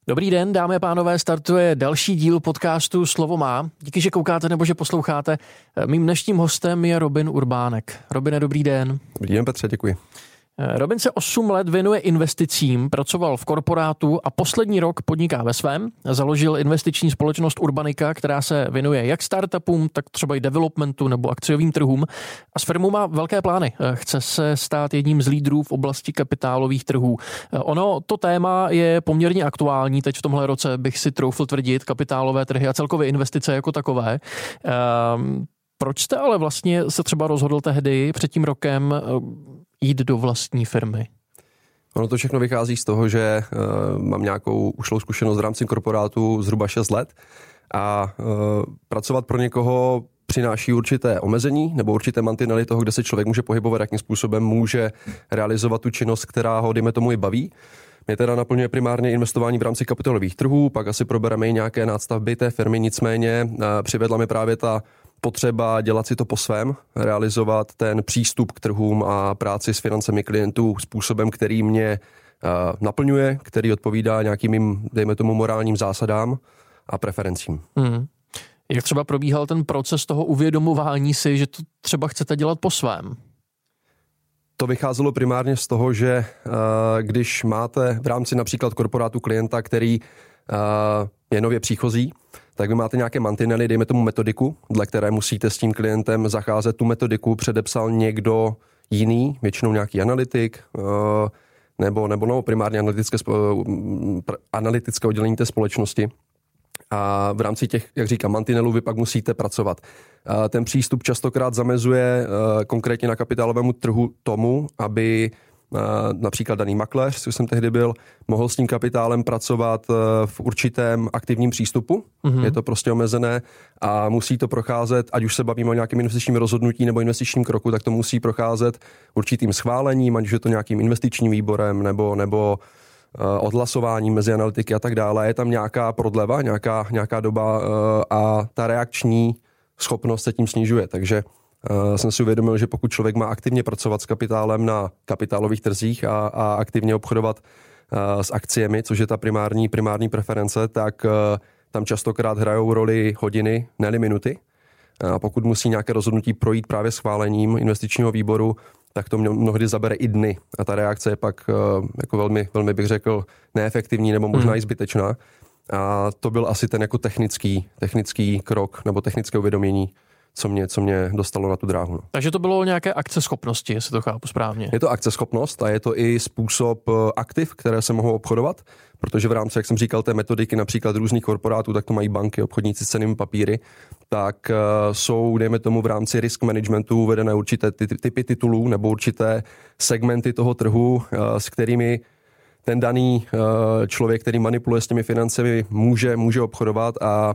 Dobrý den, dámy a pánové, startuje další díl podcastu Slovo má. Díky, že koukáte nebo že posloucháte. Mým dnešním hostem je Robin Urbánek. Robine, dobrý den. Dobrý den, Petře, děkuji. Robin se 8 let věnuje investicím, pracoval v korporátu a poslední rok podniká ve svém. Založil investiční společnost Urbanika, která se věnuje jak startupům, tak třeba i developmentu nebo akciovým trhům. A s firmou má velké plány. Chce se stát jedním z lídrů v oblasti kapitálových trhů. Ono, to téma je poměrně aktuální. Teď v tomhle roce bych si troufl tvrdit, kapitálové trhy a celkově investice jako takové. Proč jste ale vlastně se třeba rozhodl tehdy před tím rokem jít do vlastní firmy? Ono to všechno vychází z toho, že mám nějakou ušlou zkušenost v rámci korporátu zhruba 6 let a pracovat pro někoho přináší určité omezení nebo určité mantinely toho, kde se člověk může pohybovat, jakým způsobem může realizovat tu činnost, která ho, dejme tomu, i baví. Mě teda naplňuje primárně investování v rámci kapitálových trhů, pak asi probereme i nějaké nástavby té firmy, nicméně přivedla mi právě ta potřeba dělat si to po svém, realizovat ten přístup k trhům a práci s financemi klientů způsobem, který mě naplňuje, který odpovídá nějakým mým, dejme tomu, morálním zásadám a preferencím. Jak třeba probíhal ten proces toho uvědomování si, že to třeba chcete dělat po svém? To vycházelo primárně z toho, že když máte v rámci například korporátu klienta, který je nově příchozí, tak vy máte nějaké mantinely, dejme tomu metodiku, dle které musíte s tím klientem zacházet. Tu metodiku předepsal někdo jiný, většinou nějaký analytik, nebo primárně analytické oddělení té společnosti. A v rámci těch, jak říkám, mantinelů vy pak musíte pracovat. Ten přístup častokrát zamezuje konkrétně na kapitálovému trhu tomu, aby například daný makléř, což jsem tehdy byl, mohl s tím kapitálem pracovat v určitém aktivním přístupu. Je to prostě omezené a musí to procházet, ať už se bavíme o nějakém investičním rozhodnutí nebo investičním kroku, tak to musí procházet určitým schválením, ať už je to nějakým investičním výborem nebo odhlasováním mezi analytiky a tak dále. Je tam nějaká prodleva, nějaká doba a ta reakční schopnost se tím snižuje. Takže jsem si uvědomil, že pokud člověk má aktivně pracovat s kapitálem na kapitálových trzích a aktivně obchodovat s akciemi, což je ta primární preference, tak tam častokrát hrajou roli hodiny, ne minuty. A pokud musí nějaké rozhodnutí projít právě schválením investičního výboru, tak to mnohdy zabere i dny. A ta reakce je pak jako velmi, velmi bych řekl, neefektivní nebo možná i zbytečná. A to byl asi ten jako technický krok nebo technické uvědomění, co mě dostalo na tu dráhu. No. Takže to bylo nějaké akceschopnosti, jestli to chápu správně. Je to akceschopnost a je to i způsob aktiv, které se mohou obchodovat, protože v rámci, jak jsem říkal, té metodiky například různých korporátů, tak to mají banky, obchodníci s cennými papíry, tak jsou, dejme tomu, v rámci risk managementu uvedené určité typy titulů nebo určité segmenty toho trhu, s kterými ten daný člověk, který manipuluje s těmi financemi, může obchodovat a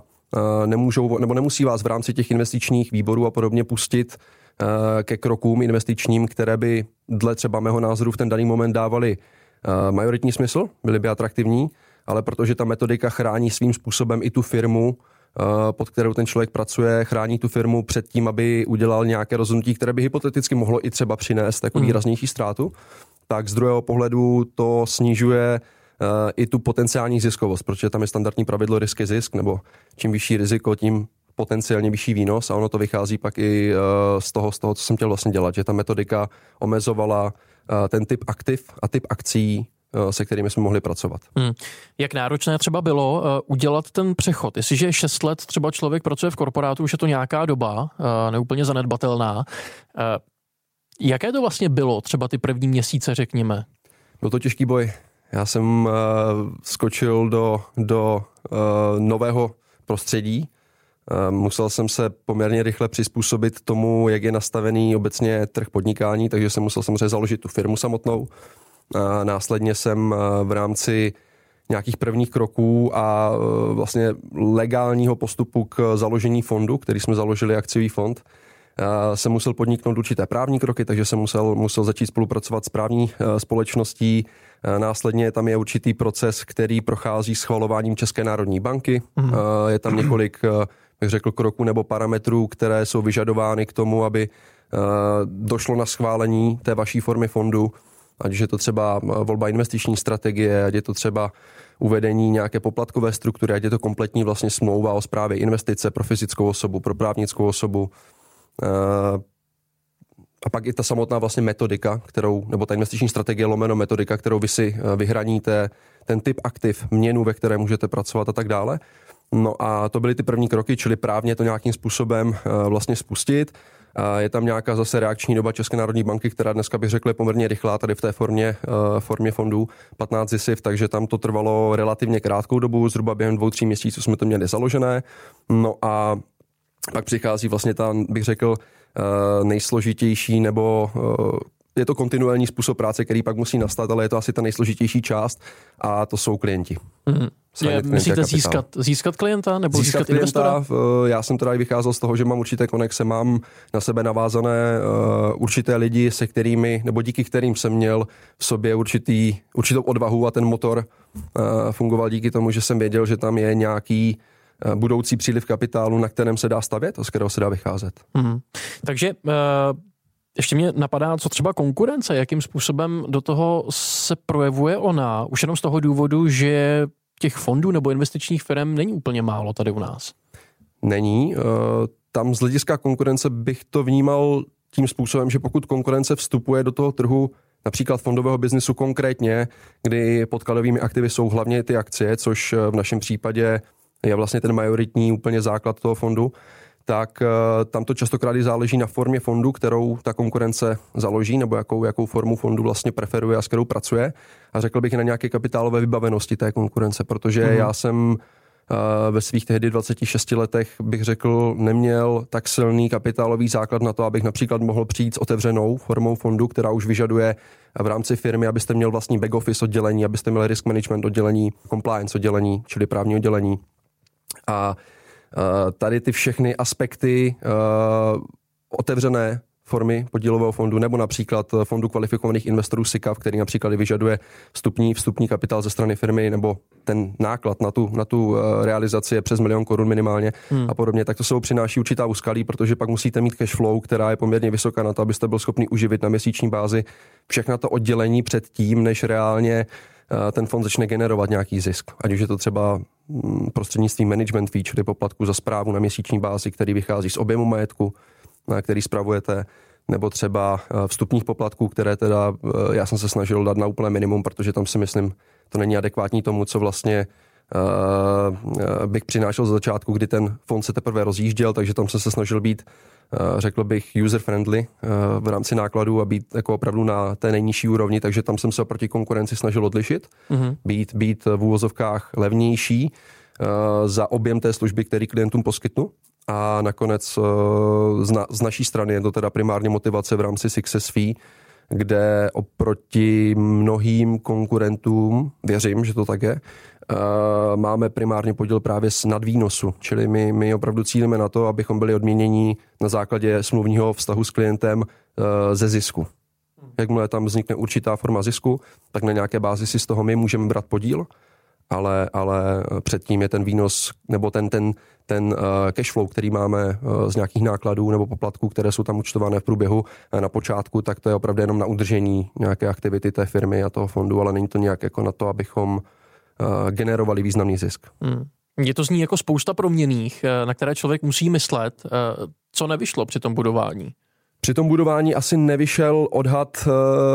nemusí vás v rámci těch investičních výborů a podobně pustit ke krokům investičním, které by dle třeba mého názoru v ten daný moment dávaly majoritní smysl, byly by atraktivní, ale protože ta metodika chrání svým způsobem i tu firmu, pod kterou ten člověk pracuje, chrání tu firmu před tím, aby udělal nějaké rozhodnutí, které by hypoteticky mohlo i třeba přinést jako výraznější ztrátu, tak z druhého pohledu to snižuje i tu potenciální ziskovost, protože tam je standardní pravidlo risk je zisk, nebo čím vyšší riziko, tím potenciálně vyšší výnos a ono to vychází pak i z toho, co jsem chtěl vlastně dělat, že ta metodika omezovala ten typ aktiv a typ akcí, se kterými jsme mohli pracovat. Jak náročné třeba bylo udělat ten přechod? Jestliže je 6 let třeba člověk pracuje v korporátu, už je to nějaká doba, neúplně zanedbatelná. Jaké to vlastně bylo třeba ty první měsíce, řekněme? Byl to těžký boj. Já jsem skočil do nového prostředí. Musel jsem se poměrně rychle přizpůsobit tomu, jak je nastavený obecně trh podnikání, takže jsem musel samozřejmě založit tu firmu samotnou. Následně jsem v rámci nějakých prvních kroků a vlastně legálního postupu k založení fondu, který jsme založili, akciový fond, jsem musel podniknout určité právní kroky, takže jsem musel začít spolupracovat s právní společností. Následně tam je určitý proces, který prochází schvalováním České národní banky. Je tam několik, bych řekl, kroků nebo parametrů, které jsou vyžadovány k tomu, aby došlo na schválení té vaší formy fondu. ať je to třeba volba investiční strategie, ať je to třeba uvedení nějaké poplatkové struktury, ať je to kompletní vlastně smlouva o správě investice pro fyzickou osobu, pro právnickou osobu. A pak i ta samotná vlastně metodika, nebo ta investiční strategie lomeno metodika, kterou vy si vyhraníte, ten typ aktiv, měnu, ve které můžete pracovat a tak dále. No a to byly ty první kroky, čili právně to nějakým způsobem vlastně spustit. Je tam nějaká zase reakční doba České národní banky, která dneska bych řekl je poměrně rychlá tady v té formě fondů 15 ZISIV, takže tam to trvalo relativně krátkou dobu, zhruba během 2-3 měsíců jsme to měli založené. No a pak přichází vlastně tam, bych řekl, nejsložitější, nebo je to kontinuální způsob práce, který pak musí nastat, ale je to asi ta nejsložitější část a to jsou klienti. Myslíte získat klienta nebo získat investora? Já jsem teda i vycházel z toho, že mám určité konexe, mám na sebe navázané určité lidi, se kterými, nebo díky kterým jsem měl v sobě určitou odvahu a ten motor fungoval díky tomu, že jsem věděl, že tam je nějaký budoucí příliv kapitálu, na kterém se dá stavět a z kterého se dá vycházet. Takže ještě mě napadá, co třeba konkurence, jakým způsobem do toho se projevuje ona, už jenom z toho důvodu, že těch fondů nebo investičních firm není úplně málo tady u nás. Není. Tam z hlediska konkurence bych to vnímal tím způsobem, že pokud konkurence vstupuje do toho trhu například fondového biznisu konkrétně, kdy podkladovými aktivy jsou hlavně ty akcie, což v našem případě je vlastně ten majoritní úplně základ toho fondu, tak tam to častokrát i záleží na formě fondu, kterou ta konkurence založí, nebo jakou formu fondu vlastně preferuje a s kterou pracuje. A řekl bych i na nějaké kapitálové vybavenosti té konkurence, protože já jsem ve svých tehdy 26 letech, bych řekl, neměl tak silný kapitálový základ na to, abych například mohl přijít s otevřenou formou fondu, která už vyžaduje v rámci firmy, abyste měl vlastní back office oddělení, abyste měli risk management oddělení, compliance oddělení, čili právní oddělení. A tady ty všechny aspekty otevřené formy podílového fondu nebo například fondu kvalifikovaných investorů SICAV, který například vyžaduje vstupní kapitál ze strany firmy nebo ten náklad na tu realizaci je přes 1 000 000 korun minimálně a podobně, tak to sebou přináší určitá úskalí, protože pak musíte mít cash flow, která je poměrně vysoká na to, abyste byl schopný uživit na měsíční bázi všechna to oddělení před tím, než reálně ten fond začne generovat nějaký zisk. Ať už je to třeba prostřednictvím management fee, čili poplatku za správu na měsíční bázi, který vychází z objemu majetku, který spravujete, nebo třeba vstupních poplatků, které teda já jsem se snažil dát na úplné minimum, protože tam si myslím, to není adekvátní tomu, co vlastně bych přinášel za začátku, kdy ten fond se teprve rozjížděl, takže tam jsem se snažil být, řekl bych, user-friendly v rámci nákladů a být jako opravdu na té nejnižší úrovni, takže tam jsem se oproti konkurenci snažil odlišit, být v úvozovkách levnější za objem té služby, který klientům poskytnu. A nakonec z naší strany je to teda primárně motivace v rámci success fee, kde oproti mnohým konkurentům, věřím, že to tak je, máme primárně podíl právě z nadvýnosu, čili my opravdu cílíme na to, abychom byli odměnění na základě smluvního vztahu s klientem ze zisku. Jakmile tam vznikne určitá forma zisku, tak na nějaké bázi si z toho my můžeme brát podíl, ale předtím je ten výnos nebo ten cash flow, který máme z nějakých nákladů nebo poplatků, které jsou tam účtované v průběhu na počátku, tak to je opravdu jenom na udržení nějaké aktivity té firmy a toho fondu, ale není to nějak jako na to, abychom generovali významný zisk. Mně to zní jako spousta proměnných, na které člověk musí myslet. Co nevyšlo při tom budování? Při tom budování asi nevyšel odhad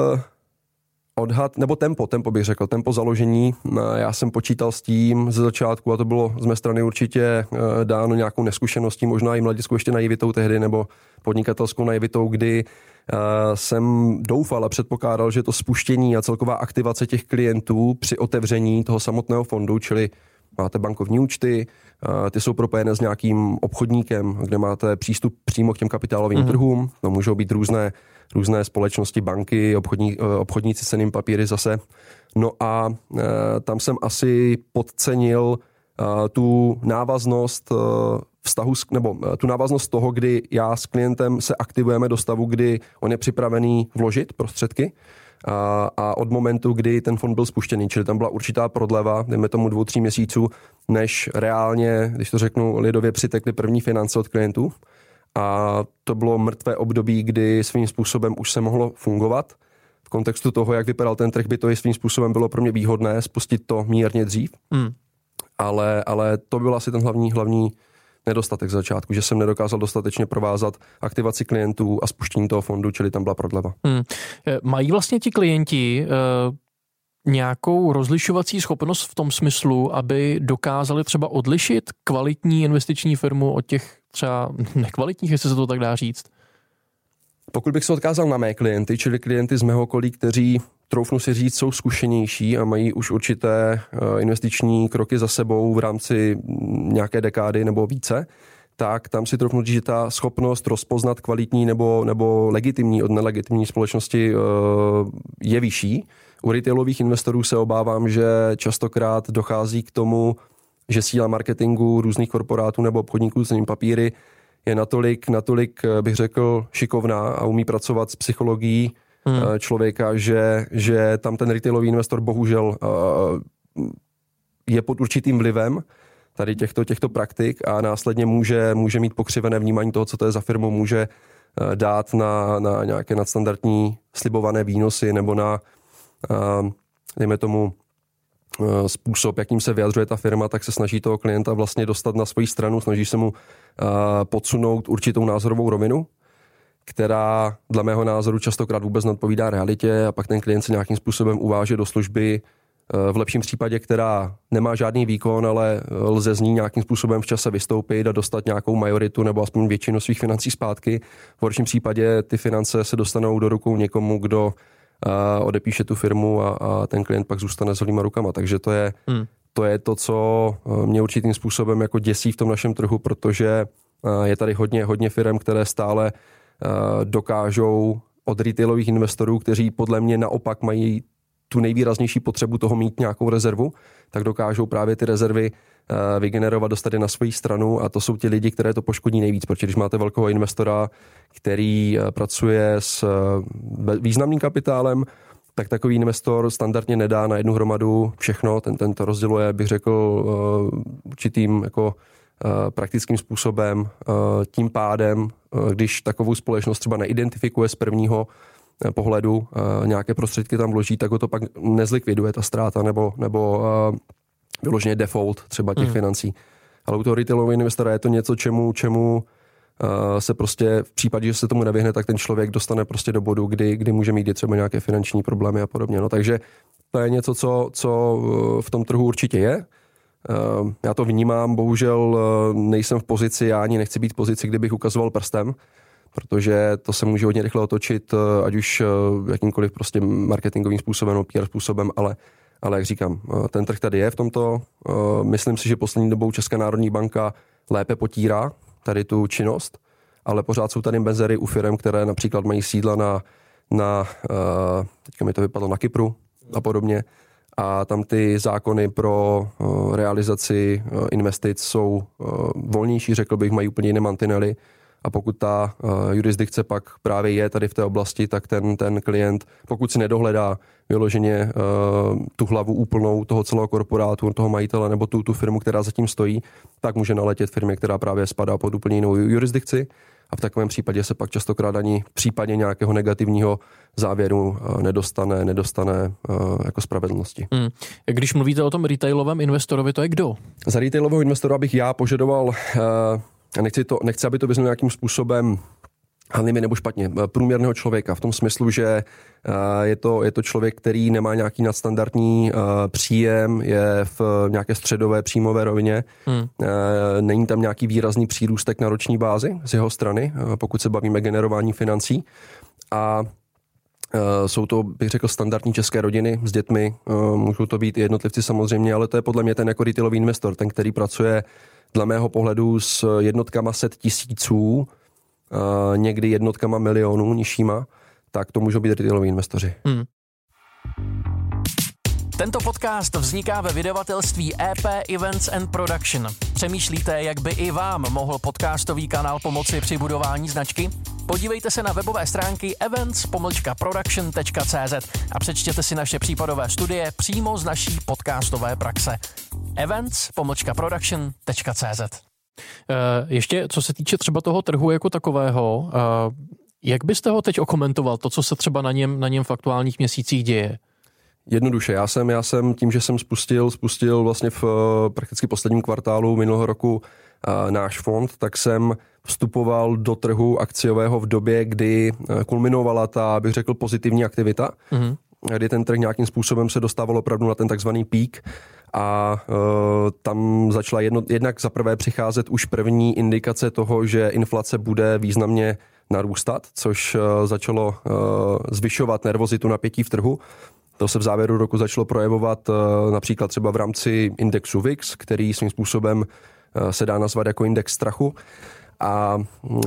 nebo tempo bych řekl, tempo založení. Já jsem počítal s tím ze začátku a to bylo z mé strany určitě dáno nějakou neskušeností, možná i mladickou ještě naivitou tehdy, nebo podnikatelskou naivitou, kdy jsem doufal a předpokládal, že to spuštění a celková aktivace těch klientů při otevření toho samotného fondu, čili máte bankovní účty, ty jsou propojené s nějakým obchodníkem, kde máte přístup přímo k těm kapitálovým trhům, to můžou být různé společnosti, banky, obchodníci s cennými papíry zase. No a tam jsem asi podcenil tu návaznost vztahu, nebo tu návaznost toho, kdy já s klientem se aktivujeme do stavu, kdy on je připravený vložit prostředky a od momentu, kdy ten fond byl spuštěný, čili tam byla určitá prodleva, dejme tomu 2-3 měsíců, než reálně, když to řeknu lidově, přitekly první finance od klientů. A to bylo mrtvé období, kdy svým způsobem už se mohlo fungovat. v kontextu toho, jak vypadal ten trh, by to i svým způsobem bylo pro mě výhodné spustit to mírně dřív. Ale to byl asi ten hlavní nedostatek z začátku, že jsem nedokázal dostatečně provázat aktivaci klientů a spuštění toho fondu, čili tam byla prodleva. Mají vlastně ti klienti nějakou rozlišovací schopnost v tom smyslu, aby dokázali třeba odlišit kvalitní investiční firmu od těch třeba nekvalitních, jestli se to tak dá říct? Pokud bych se odkázal na mé klienty, čili klienty z mého okolí, kteří, troufnu si říct, jsou zkušenější a mají už určité investiční kroky za sebou v rámci nějaké dekády nebo více, tak tam si troufnu říct, že ta schopnost rozpoznat kvalitní nebo legitimní od nelegitimní společnosti je vyšší. U retailových investorů se obávám, že častokrát dochází k tomu, že síla marketingu různých korporátů nebo obchodníků s papíry je natolik, bych řekl, šikovná a umí pracovat s psychologií člověka, že tam ten retailový investor bohužel je pod určitým vlivem tady těchto praktik a následně může mít pokřivené vnímání toho, co to je za firmu, může dát na nějaké nadstandardní slibované výnosy nebo na, dejme tomu, způsob, jakým se vyjadřuje ta firma, tak se snaží toho klienta vlastně dostat na svoji stranu, snaží se mu podsunout určitou názorovou rovinu, která dle mého názoru častokrát vůbec neodpovídá realitě a pak ten klient se nějakým způsobem uváže do služby, v lepším případě, která nemá žádný výkon, ale lze z ní nějakým způsobem v čase vystoupit a dostat nějakou majoritu nebo aspoň většinu svých financí zpátky. V horším případě ty finance se dostanou do rukou někomu, kdo odepíše tu firmu a ten klient pak zůstane s holýma rukama. Takže to je to, co mě určitým způsobem jako děsí v tom našem trhu, protože je tady hodně firem, které stále dokážou od retailových investorů, kteří podle mě naopak mají tu nejvýraznější potřebu toho mít nějakou rezervu, tak dokážou právě ty rezervy vygenerovat, dostat je na svoji stranu a to jsou ti lidi, které to poškodí nejvíc, protože když máte velkého investora, který pracuje s významným kapitálem, tak takový investor standardně nedá na jednu hromadu všechno, ten to rozděluje, bych řekl, určitým jako praktickým způsobem. Tím pádem, když takovou společnost třeba neidentifikuje z prvního pohledu, nějaké prostředky tam vloží, tak ho to pak nezlikviduje ta ztráta nebo vyloženě default třeba těch financí. Ale u toho retailového investora je to něco, čemu se prostě v případě, že se tomu nevyhne, tak ten člověk dostane prostě do bodu, kdy může mít třeba nějaké finanční problémy a podobně. No, takže to je něco, co v tom trhu určitě je. Já to vnímám, bohužel nejsem v pozici, já ani nechci být v pozici, kdybych ukazoval prstem, protože to se může hodně rychle otočit, ať už jakýmkoliv prostě marketingovým způsobem nebo PR způsobem, ale jak říkám, ten trh tady je v tomto. Myslím si, že poslední dobou Česká národní banka lépe potírá tady tu činnost, ale pořád jsou tady mezery u firem, které například mají sídla teďka mi to vypadlo, na Kypru a podobně. A tam ty zákony pro realizaci investic jsou volnější, řekl bych, mají úplně jiné mantinely. A pokud ta jurisdikce pak právě je tady v té oblasti, tak ten klient, pokud si nedohledá vyloženě tu hlavu úplnou toho celého korporátu, toho majitele nebo tu firmu, která zatím stojí, tak může naletět firmě, která právě spadá pod úplně jinou jurisdikci. A v takovém případě se pak častokrát ani v případě nějakého negativního závěru nedostane jako spravedlnosti. Když mluvíte o tom retailovém investorovi, to je kdo? Za retailového investora bych já požadoval, nechci, aby to vyznělo nějakým způsobem hanlivě nebo špatně, průměrného člověka v tom smyslu, že je to člověk, který nemá nějaký nadstandardní příjem, je v nějaké středové příjmové rovině, není tam nějaký výrazný přírůstek na roční bázi z jeho strany, pokud se bavíme generování financí a jsou to, bych řekl, standardní české rodiny s dětmi, můžou to být i jednotlivci samozřejmě, ale to je podle mě ten jako retailový investor, ten, který pracuje dle mého pohledu s jednotkama set tisíců, někdy jednotkama milionů nižšíma, tak to můžou být retailoví investoři. Tento podcast vzniká ve vydavatelství EP Events and Production. Přemýšlíte, jak by i vám mohl podcastový kanál pomoci při budování značky? Podívejte se na webové stránky events-production.cz a přečtěte si naše případové studie přímo z naší podcastové praxe. events-production.cz. Ještě co se týče třeba toho trhu jako takového, Jak byste ho teď okomentoval, to, co se třeba na něm v aktuálních měsících děje? Jednoduše, já jsem tím, že jsem spustil vlastně v prakticky posledním kvartálu minulého roku náš fond, tak jsem vstupoval do trhu akciového v době, kdy kulminovala ta, bych řekl, pozitivní aktivita, kdy ten trh nějakým způsobem se dostával opravdu na ten takzvaný peak a tam začala jednak za prvé přicházet už první indikace toho, že inflace bude významně narůstat, což začalo zvyšovat nervozitu, napětí v trhu. To se v závěru roku začalo projevovat například třeba v rámci indexu VIX, který svým způsobem se dá nazvat jako index strachu. A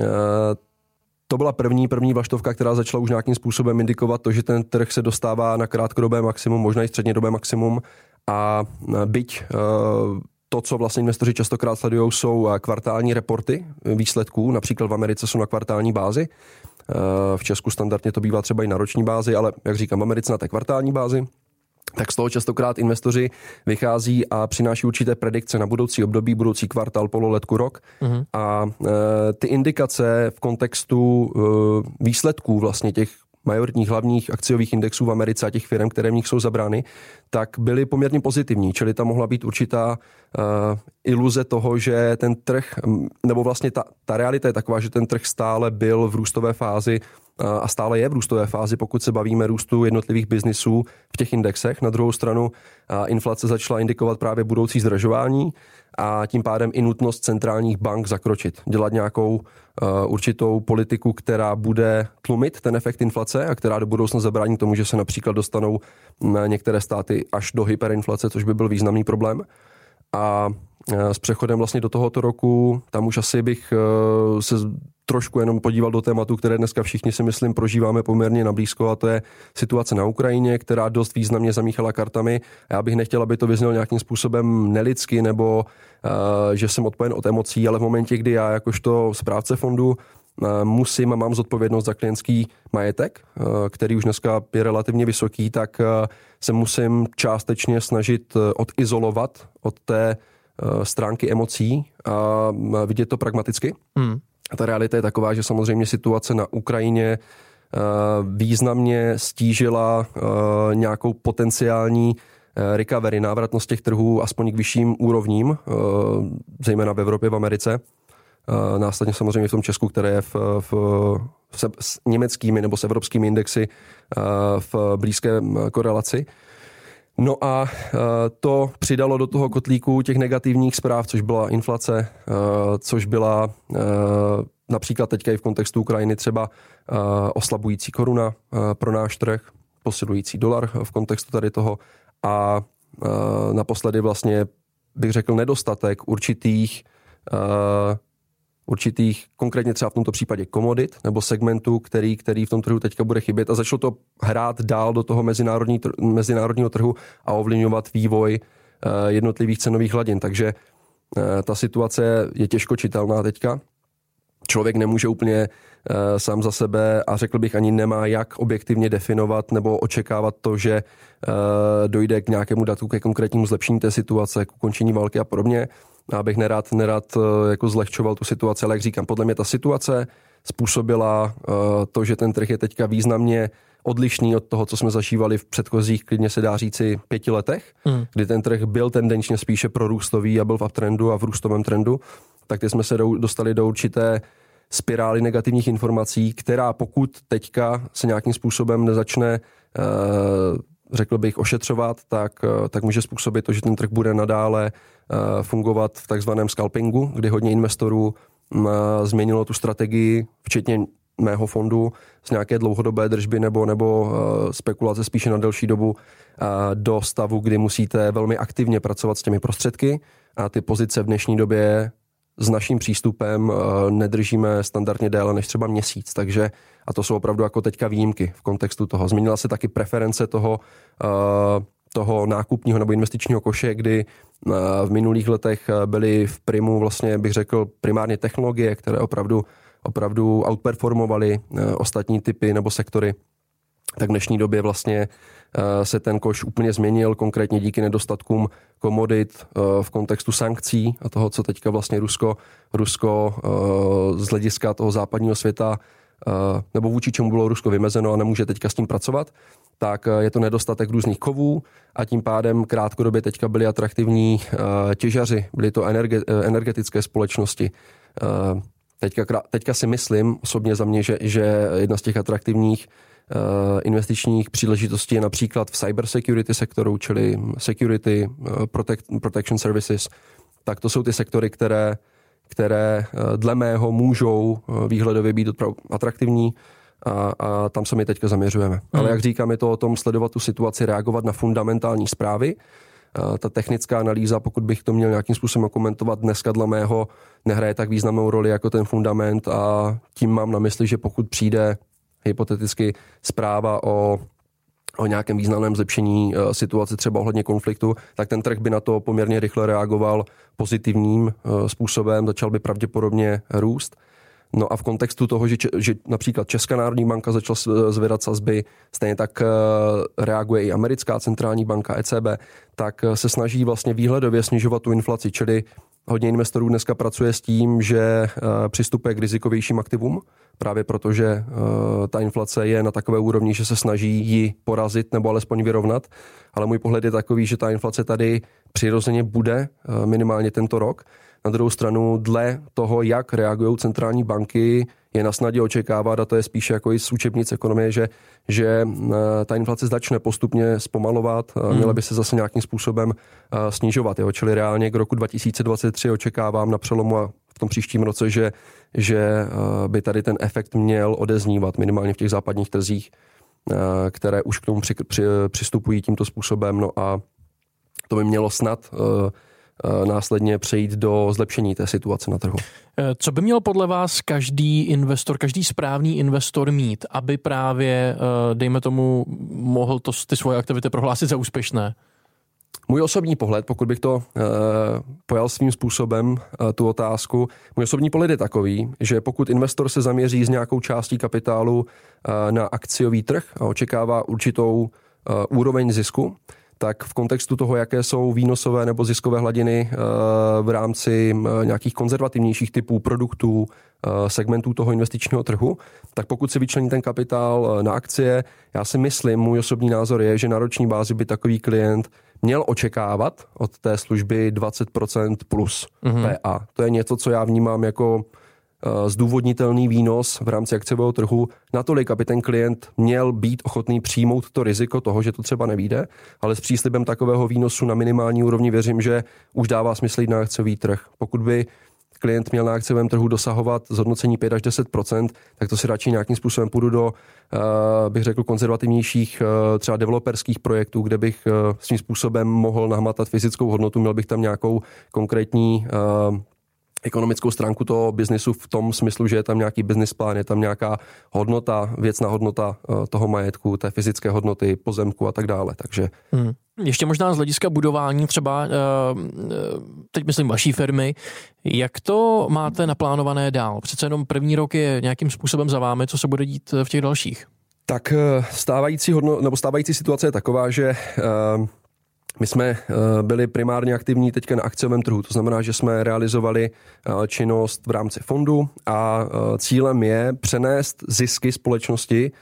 to byla první vlaštovka, která začala už nějakým způsobem indikovat to, že ten trh se dostává na krátkodobé maximum, možná i střednědobé maximum. A byť to, co vlastně investoři častokrát sledují, jsou kvartální reporty výsledků, například v Americe jsou na kvartální bázi. V Česku standardně to bývá třeba i na roční bázi, ale jak říkám, v Americe na té kvartální bázi, tak z toho častokrát investoři vychází a přináší určité predikce na budoucí období, budoucí kvartál, pololetku, rok. A ty indikace v kontextu výsledků vlastně těch majoritních hlavních akciových indexů v Americe a těch firm, které v nich jsou zabrány, tak byly poměrně pozitivní, čili tam mohla být určitá iluze toho, že ten trh, nebo vlastně ta realita je taková, že ten trh stále byl v růstové fázi a stále je v růstové fázi, pokud se bavíme růstu jednotlivých biznisů v těch indexech. Na druhou stranu inflace začala indikovat právě budoucí zdražování a tím pádem i nutnost centrálních bank zakročit, dělat nějakou určitou politiku, která bude tlumit ten efekt inflace a která do budoucna zabrání tomu, že se například dostanou některé státy až do hyperinflace, což by byl významný problém. A s přechodem vlastně do tohoto roku, tam už asi bych se trošku jenom podíval do tématu, které dneska všichni si myslím prožíváme poměrně nablízko, a to je situace na Ukrajině, která dost významně zamíchala kartami. A já bych nechtěl, aby to vyznělo nějakým způsobem nelidsky nebo že jsem odpojen od emocí, ale v momentě, kdy já jakožto správce fondu musím a mám zodpovědnost za klientský majetek, který už dneska je relativně vysoký, tak se musím částečně snažit odizolovat od té stránky emocí a vidět to pragmaticky. A ta realita je taková, že samozřejmě situace na Ukrajině významně stížila nějakou potenciální recovery, návratnost těch trhů aspoň k vyšším úrovním, zejména v Evropě, v Americe. Následně samozřejmě v tom Česku, které je s německými nebo s evropskými indexy v blízké korelaci. No a to přidalo do toho kotlíku těch negativních zpráv, což byla inflace, což byla například teďka i v kontextu Ukrajiny třeba oslabující koruna pro náš trh, posilující dolar v kontextu tady toho a naposledy vlastně bych řekl nedostatek určitých konkrétně třeba v tomto případě komodit nebo segmentu, který v tom trhu teďka bude chybět a začalo to hrát dál do toho mezinárodního trhu a ovlivňovat vývoj jednotlivých cenových hladin. Takže ta situace je těžko čitelná teďka. Člověk nemůže úplně sám za sebe a řekl bych ani nemá jak objektivně definovat nebo očekávat to, že dojde k nějakému datu, ke konkrétnímu zlepšení té situace, k ukončení války a podobně. Abych nerad jako zlehčoval tu situaci, ale jak říkám, podle mě ta situace způsobila to, že ten trh je teďka významně odlišný od toho, co jsme zažívali v předchozích, klidně se dá říci 5 letech, kdy ten trh byl tendenčně spíše prorůstový a byl v uptrendu a v růstovém trendu, tak teď jsme se dostali do určité spirály negativních informací, která pokud teďka se nějakým způsobem nezačne řekl bych ošetřovat, tak může způsobit to, že ten trh bude nadále fungovat v takzvaném scalpingu, kdy hodně investorů změnilo tu strategii, včetně mého fondu, z nějaké dlouhodobé držby nebo spekulace spíše na delší dobu do stavu, kdy musíte velmi aktivně pracovat s těmi prostředky a ty pozice v dnešní době s naším přístupem nedržíme standardně déle než třeba měsíc, takže a to jsou opravdu jako teďka výjimky v kontextu toho. Změnila se taky preference toho nákupního nebo investičního koše, kdy v minulých letech byly v primu vlastně bych řekl primárně technologie, které opravdu outperformovaly ostatní typy nebo sektory. Tak v dnešní době vlastně se ten koš úplně změnil, konkrétně díky nedostatkům komodit v kontextu sankcí a toho, co teďka vlastně Rusko z hlediska toho západního světa nebo vůči čemu bylo Rusko vymezeno a nemůže teďka s tím pracovat, tak je to nedostatek různých kovů a tím pádem krátkodobě teďka byli atraktivní těžaři, byly to energetické společnosti. Teďka si myslím osobně za mě, že jedna z těch atraktivních investičních příležitostí je například v cybersecurity sektoru, čili security, protection services. Tak to jsou ty sektory, které dle mého můžou výhledově být atraktivní a tam se my teďka zaměřujeme. Ale jak říkám, je to o tom sledovat tu situaci, reagovat na fundamentální zprávy. Ta technická analýza, pokud bych to měl nějakým způsobem komentovat, dneska dle mého nehraje tak významnou roli jako ten fundament a tím mám na mysli, že pokud přijde hypoteticky zpráva o nějakém významném zlepšení situace třeba ohledně konfliktu, tak ten trh by na to poměrně rychle reagoval pozitivním způsobem, začal by pravděpodobně růst. No a v kontextu toho, že například Česká národní banka začala zvedat sazby, stejně tak reaguje i americká centrální banka ECB, tak se snaží vlastně výhledově snižovat tu inflaci, čili hodně investorů dneska pracuje s tím, že přistupuje k rizikovějším aktivům, právě protože ta inflace je na takové úrovni, že se snaží ji porazit nebo alespoň vyrovnat, ale můj pohled je takový, že ta inflace tady přirozeně bude minimálně tento rok. Na druhou stranu, dle toho, jak reagují centrální banky, je na snadě očekávat, a to je spíše jako i z učebnic ekonomie, že ta inflace začne postupně zpomalovat, měla by se zase nějakým způsobem snižovat. Jo? Čili reálně k roku 2023 očekávám na přelomu a v tom příštím roce, že by tady ten efekt měl odeznívat minimálně v těch západních trzích, které už k tomu přistupují tímto způsobem. No a to by mělo snad následně přejít do zlepšení té situace na trhu. Co by měl podle vás každý investor, každý správný investor mít, aby právě, dejme tomu, mohl ty svoje aktivity prohlásit za úspěšné? Můj osobní pohled, pokud bych to pojal svým způsobem, tu otázku, můj osobní pohled je takový, že pokud investor se zaměří s nějakou částí kapitálu na akciový trh a očekává určitou úroveň zisku, tak v kontextu toho, jaké jsou výnosové nebo ziskové hladiny v rámci nějakých konzervativnějších typů produktů, segmentů toho investičního trhu, tak pokud si vyčlení ten kapitál na akcie, já si myslím, můj osobní názor je, že na roční bázi by takový klient měl očekávat od té služby 20% plus PA. To je něco, co já vnímám jako zdůvodnitelný výnos v rámci akciového trhu natolik, aby ten klient měl být ochotný přijmout to riziko toho, že to třeba nevyjde, ale s příslibem takového výnosu na minimální úrovni věřím, že už dává smysl jít na akciový trh. Pokud by klient měl na akciovém trhu dosahovat zhodnocení 5 až 10%, tak to si radši nějakým způsobem půjdu do, bych řekl, konzervativnějších třeba developerských projektů, kde bych svým způsobem mohl nahmatat fyzickou hodnotu, měl bych tam nějakou konkrétní ekonomickou stránku toho biznisu v tom smyslu, že je tam nějaký business plán, je tam nějaká hodnota, věcná hodnota toho majetku, té fyzické hodnoty, pozemku a tak dále. Takže Ještě možná z hlediska budování třeba, teď myslím vaší firmy, jak to máte naplánované dál? Přece jenom první rok je nějakým způsobem za vámi, co se bude dít v těch dalších? Tak stávající situace je taková, že my jsme byli primárně aktivní teďka na akciovém trhu, to znamená, že jsme realizovali činnost v rámci fondu a cílem je přenést zisky společnosti,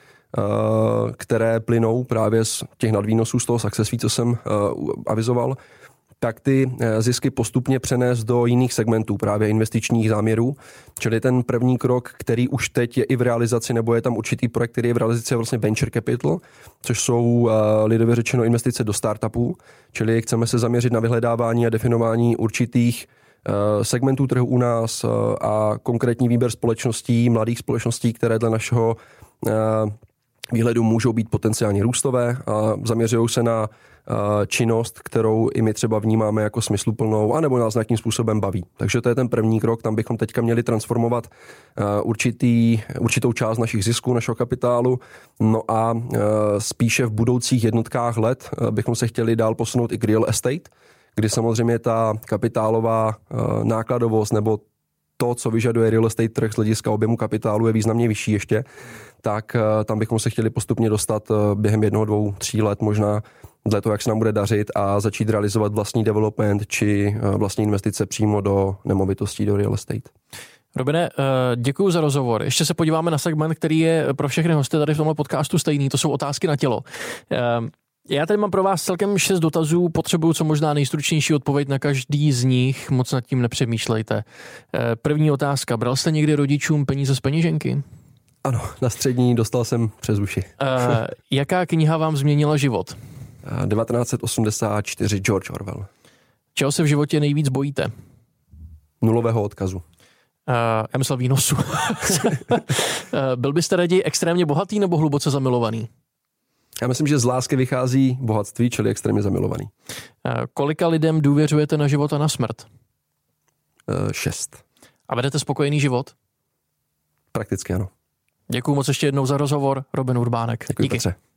které plynou právě z těch nadvýnosů, z toho success fee, co jsem avizoval, tak ty zisky postupně přenést do jiných segmentů, právě investičních záměrů. Čili ten první krok, který už teď je i v realizaci, nebo je tam určitý projekt, který je v realizaci, je vlastně venture capital, což jsou lidově řečeno investice do startupů. Čili chceme se zaměřit na vyhledávání a definování určitých segmentů trhu u nás a konkrétní výběr společností, mladých společností, které dle našeho výhledu můžou být potenciálně růstové a zaměřují se na činnost, kterou i my třeba vnímáme jako smysluplnou, anebo nás nějakým způsobem baví. Takže to je ten první krok, tam bychom teďka měli transformovat určitou část našich zisků, našeho kapitálu, no a spíše v budoucích jednotkách let bychom se chtěli dál posunout i k real estate, kdy samozřejmě ta kapitálová nákladovost nebo to, co vyžaduje real estate trh z hlediska objemu kapitálu, je významně vyšší ještě, tak tam bychom se chtěli postupně dostat během 1, 2, 3 let možná dle toho, jak se nám bude dařit a začít realizovat vlastní development či vlastní investice přímo do nemovitostí, do real estate. Robine, děkuji za rozhovor. Ještě se podíváme na segment, který je pro všechny hosty tady v tomhle podcastu stejný. To jsou otázky na tělo. Já tady mám pro vás celkem 6 dotazů, potřebuju co možná nejstručnější odpověď na každý z nich, moc nad tím nepřemýšlejte. První otázka, bral jste někdy rodičům peníze z peněženky? Ano, na střední dostal jsem přes uši. Jaká kniha vám změnila život? 1984 George Orwell. Čeho se v životě nejvíc bojíte? Nulového odkazu. Já myslel výnosu. Byl byste raději extrémně bohatý nebo hluboce zamilovaný? Já myslím, že z lásky vychází bohatství, čili extrémně zamilovaný. Kolika lidem důvěřujete na život a na smrt? 6. A vedete spokojený život? Prakticky ano. Děkuju moc ještě jednou za rozhovor, Robin Urbánek. Děkuji, Petře.